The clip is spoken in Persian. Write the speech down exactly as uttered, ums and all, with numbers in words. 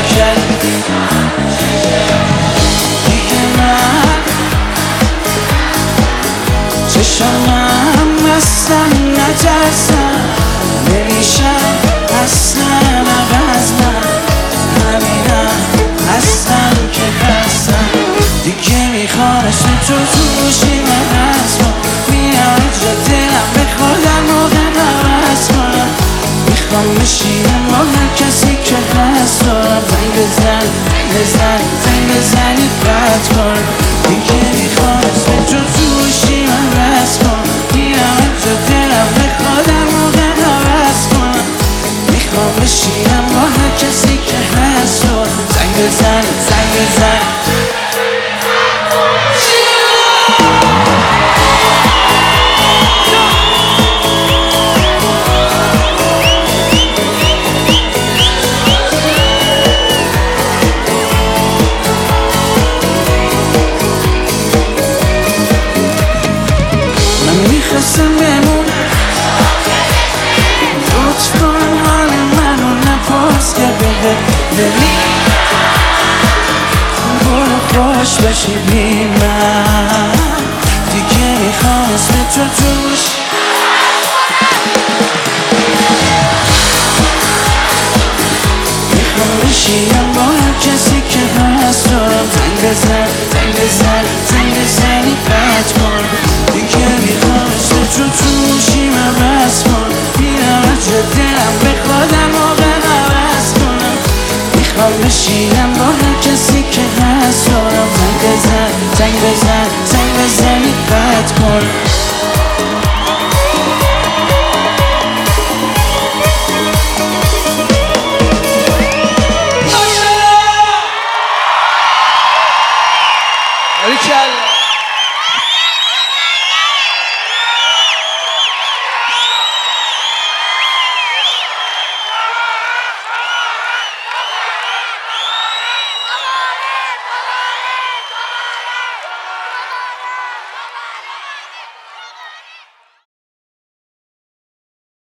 کردی دیگه من چشمم اصلا نترسم نمیشم اصلا عوض من همینم هستم که هستم دیگه میخوام اسم تو توشی من هستم میام جا دلم به خودم موقع نوست کنم میخوام بشینم با هر کسی که هست دارم زنگ بزن زنگ بزن زنگ بزنی قطع کن دیگه میخوام اسم تو توشی من هست کنم میام جا دلم به خودم موقع نوست کنم میخوام بشینم با هر کسی که هست دارم زنگ بزن زنگ بزن میخواستم بمونم لطف کن حال منو نپرس که بده دلی برو خوش بشی بی من دیگه میخوام اسم تو توش میخوام بشینم با هر کسی که هست دارم زنگ بزن زنگ بزن زنگ بزنی قطع کن دیگه میخوام اسم تو توشی من بس کن میرم از جا دلم به خودم موقع نوست کنم میخوام بشینم با هر کسی که هست دارم زنگ بزن زنگ بزن زنگ بزنی قطع کن باریکلا